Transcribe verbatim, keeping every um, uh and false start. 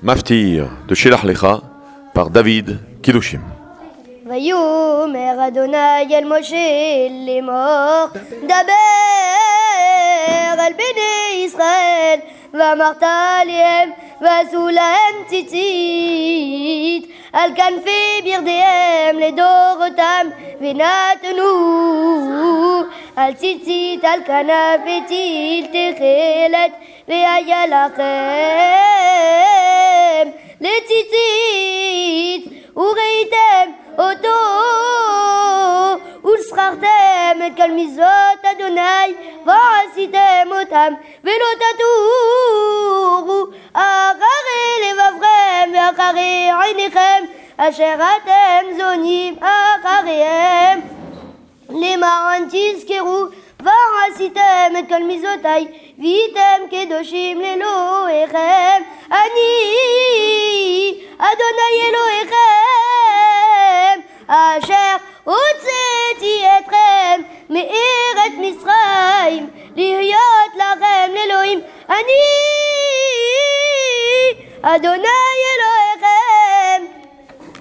Maftir de Shelach Lecha par David Kiddushim. ויאמר אדוני אל משה לאמור דבר אל בני ישראל ואמרת להם ועשו להם ציצית על כנפי ברדיהם לדורותם ונתנו על ציצית על כנף וציל תכלת והיה לכם לציצית וראיתם אותו ושכחתם את כל מצוות אדוני ועשיתם אותם ולא תטורו אחרי לבבכם ואחרי עיניכם אשר אתם זונים אחריהם למען תזכרו ועשיתם את כל מצוותיי והייתם קדושים לאלוהיכם אני אדוני אלוהיכם אשר הוצאתי אתכם מארץ מצרים להיות לכם לאלוהים אני אדוני